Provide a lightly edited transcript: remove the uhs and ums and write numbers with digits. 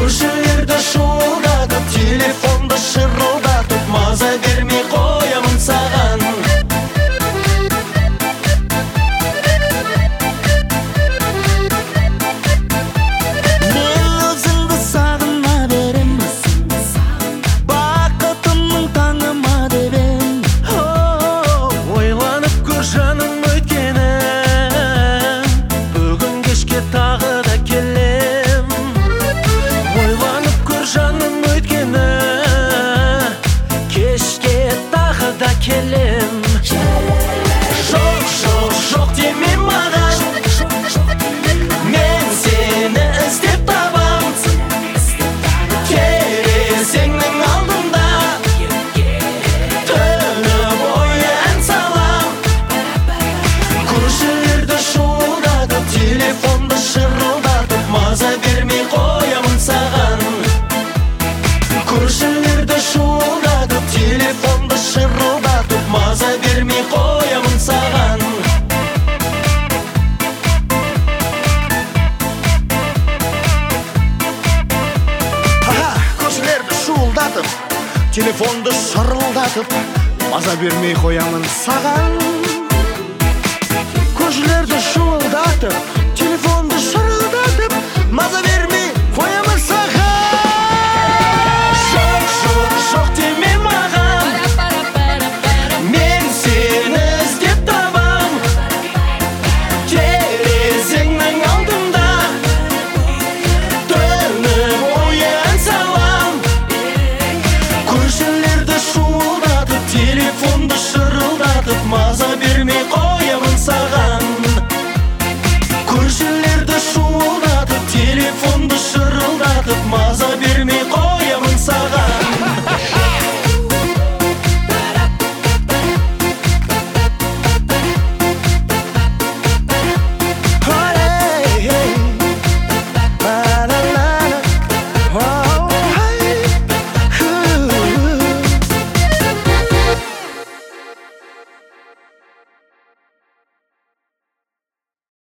Көршілерді шуылдатып, телефонды шырылдатып, маза бермей қоямын саған. Мен өзіңді сағына берем, бақытымның таңыма дебем. Ойланып көр жаным өткені, бүгін кешке тағы да келем. Ойланып көр жаным өткені, кешке тағы да келем. Жоқ, жоқ, жоқ деме маған, мен сені іздеп табам. Терезеңнің алдында түні бойы ән салам. Көршілерді шуылдатып, телефонды шырылдатып, маза бермей қоямын саған. Көршілерді шуылдатып, телефонды шырылдатып, маза бермей қоямын саған. Көшелерді шуылдатып, телефонды шырылдатып, маза бермей қоямын саған. Көшелерді шуылдатып, телефонды шырылдатып, маза